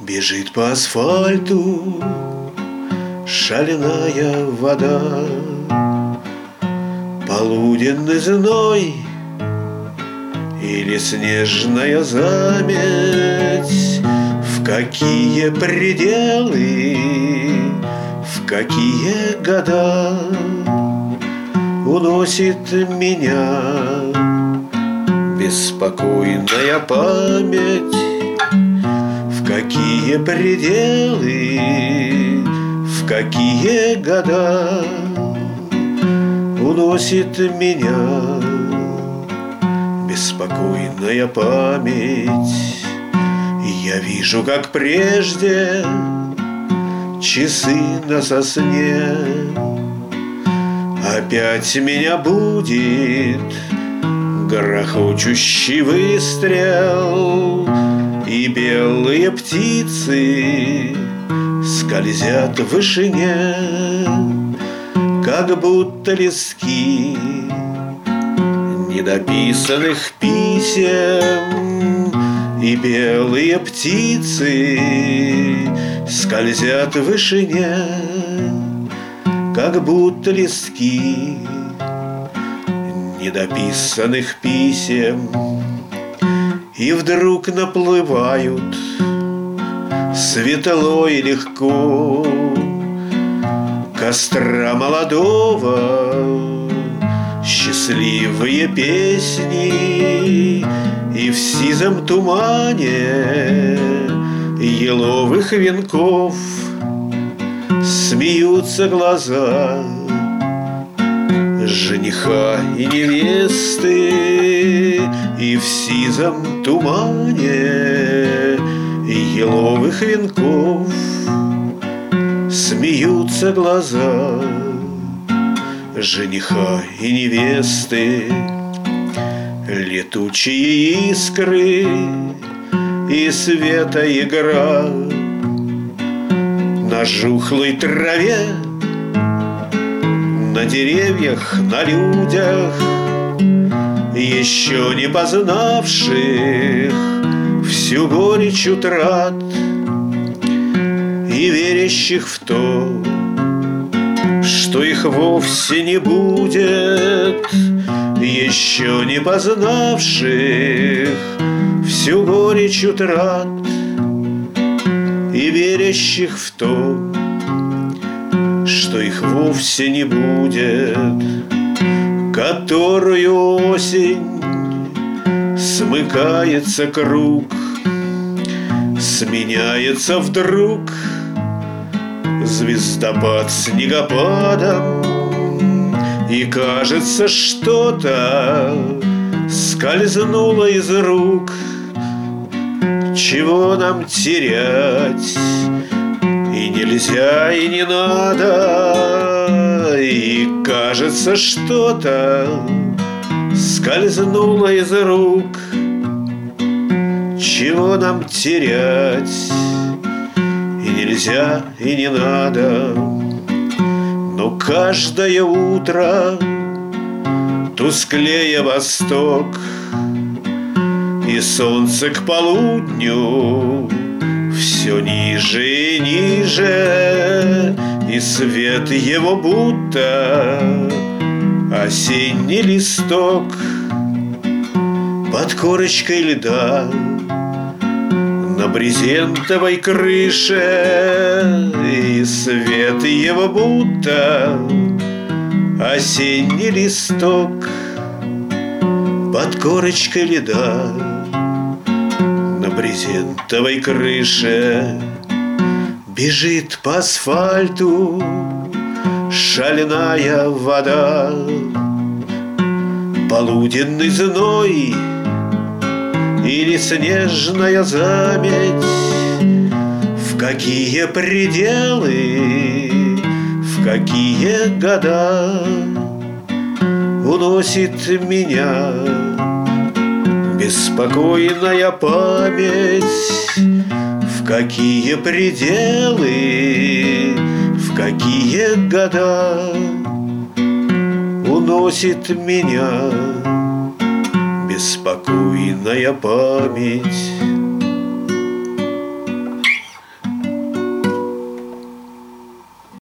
Бежит по асфальту шальная вода, полуденный зной или снежная заметь. В какие пределы, в какие года уносит меня беспокойная память? В какие пределы, в какие года уносит меня беспокойная память? Я вижу, как прежде часы на сосне. Опять меня будет грохочущий выстрел, и белые птицы скользят в вышине, как будто листки недописанных писем. И белые птицы скользят в вышине, как будто листки недописанных писем. И вдруг наплывают светло и легко костра молодого счастливые песни. И в сизом тумане еловых венков смеются глаза жениха и невесты. И в сизом тумане еловых венков смеются глаза жениха и невесты. Летучие искры и света игра на жухлой траве, на деревьях, на людях, еще не познавших всю горечь утрат и верящих в то, что их вовсе не будет, еще не познавших всю горечь утрат и верящих в то, что их вовсе не будет. Которую осень смыкается круг, сменяется вдруг звездопад снегопадом, и кажется, что-то скользнуло из рук. Чего нам терять и нельзя, и не надо, и кажется, что-то скользнуло из рук. Чего нам терять и нельзя, и не надо. Но каждое утро тусклее восток, и солнце к полудню все ниже и ниже, и свет его будто осенний листок под корочкой льда на брезентовой крыше, и свет его будто осенний листок под корочкой льда на брезентовой крыше. Бежит по асфальту шальная вода, полуденный зной или снежная заметь. В какие пределы, в какие года уносит меня беспокойная память? В какие пределы, в какие года уносит меня беспокойная память?